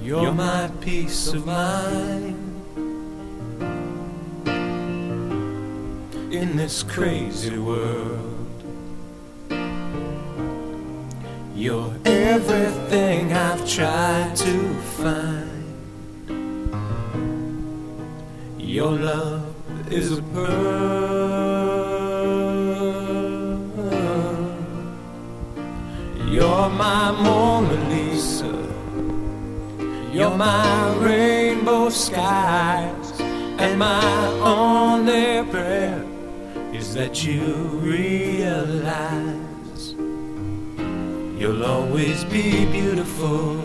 You're my peace of mind in this crazy world. You're everything I've tried to find. Your love is a pearl. You're my Mona Lisa. You're my rainbow skies. And my only prayer is that you realize you'll always be beautiful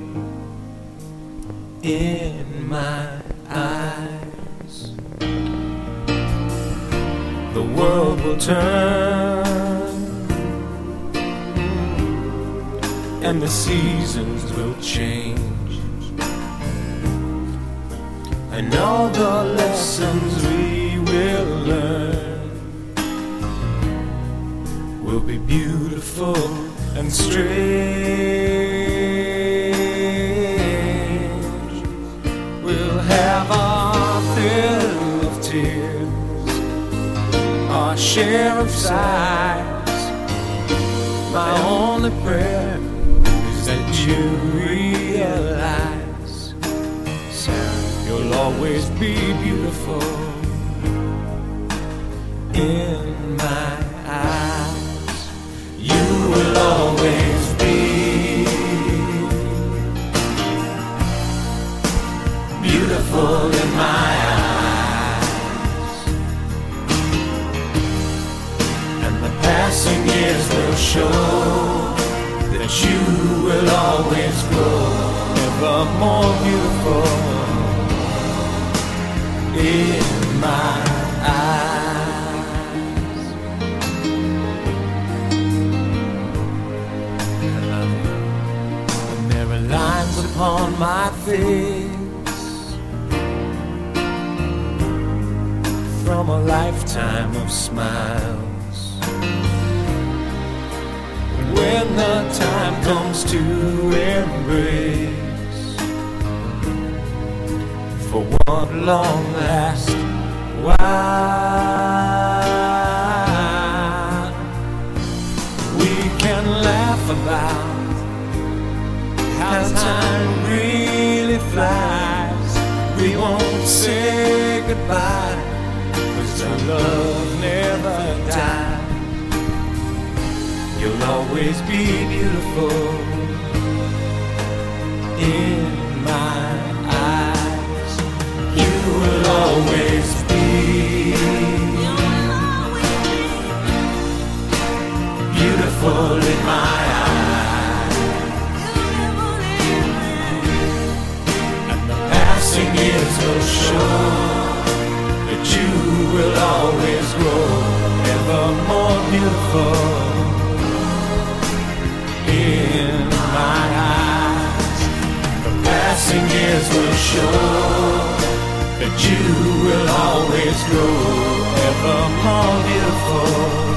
in my eyes. The world will turn and the seasons will change, and all the lessons we will learn will be beautiful and strange. We'll have our fill of tears, our share of sighs. My only prayer is that you realize, Sarah, you'll always be beautiful in my eyes. You will always be beautiful in my eyes, and the passing years will show that you will always grow ever more beautiful in my eyes. And there are lines upon my face from a lifetime of smiles. When the time comes to embrace for one long last while, we can laugh about how time really flies. We won't say goodbye, 'cause our love never dies. You'll always be beautiful in my eyes. You will always be beautiful in my eyes. And the passing years will show that you will always grow ever more beautiful in my eyes. The passing years will show that you will always grow ever more beautiful